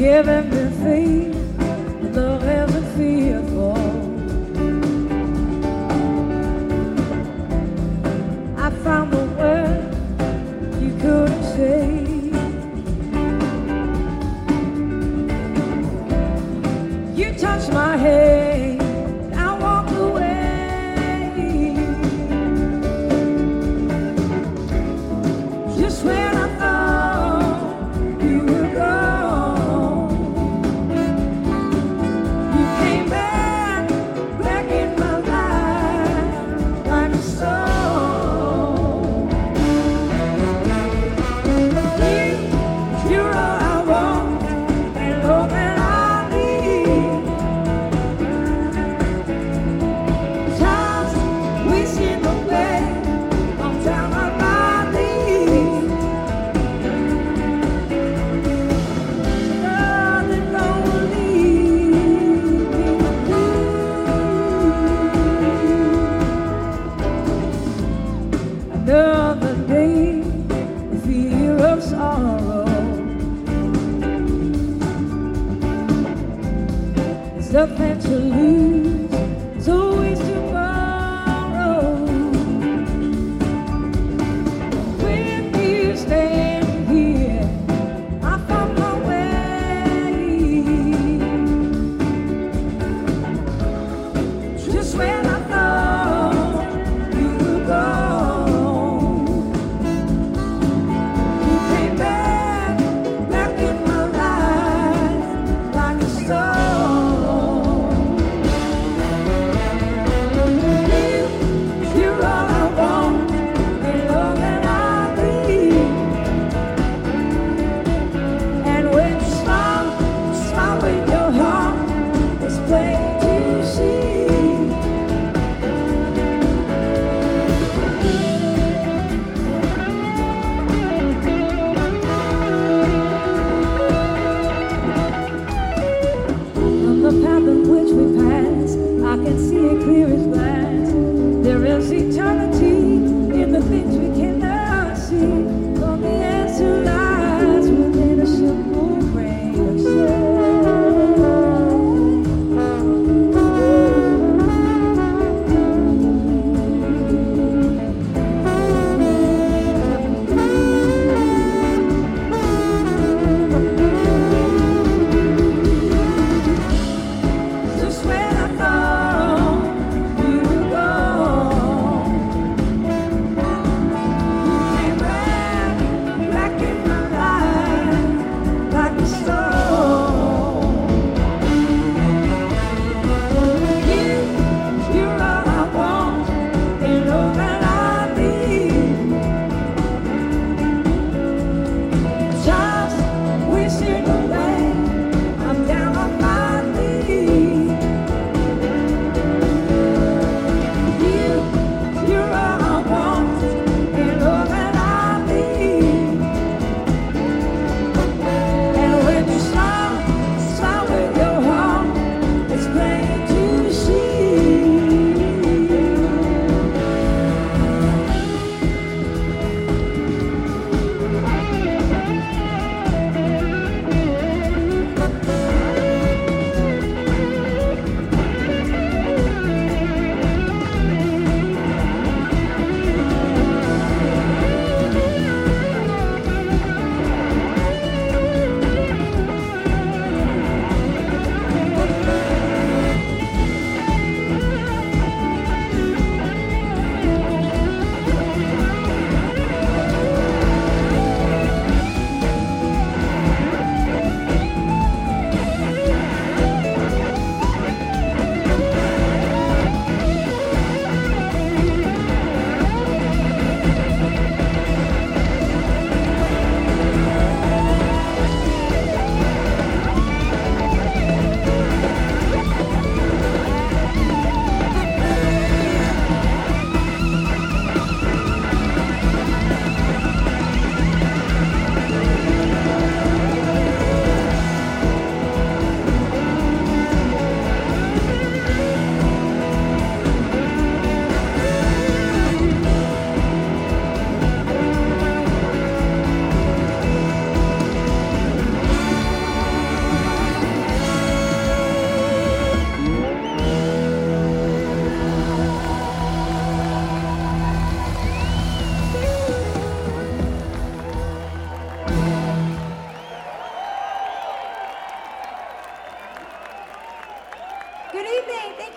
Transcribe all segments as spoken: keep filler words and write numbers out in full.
giving me faith, love isn't fearful. I found the word you couldn't say. You touched my head, I walked away. Just when I thought you were gone, you came back, back in my life like a song. You, you're all I want, and all that I need. Time's wasting away, I'm down on my knees. Nothing gonna leave me blue. Another day, the fear of sorrow. There's nothing to lose, it's always tomorrow. When you stand here, I found my way. Just when I thought you were gone, you came back, back in my life like a song.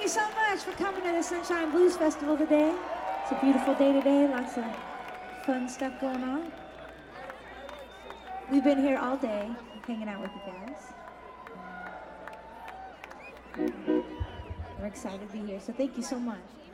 you so much for coming to the Sunshine Blues Festival today. It's a beautiful day today, lots of fun stuff going on. We've been here all day, hanging out with you guys. We're excited to be here, so thank you so much.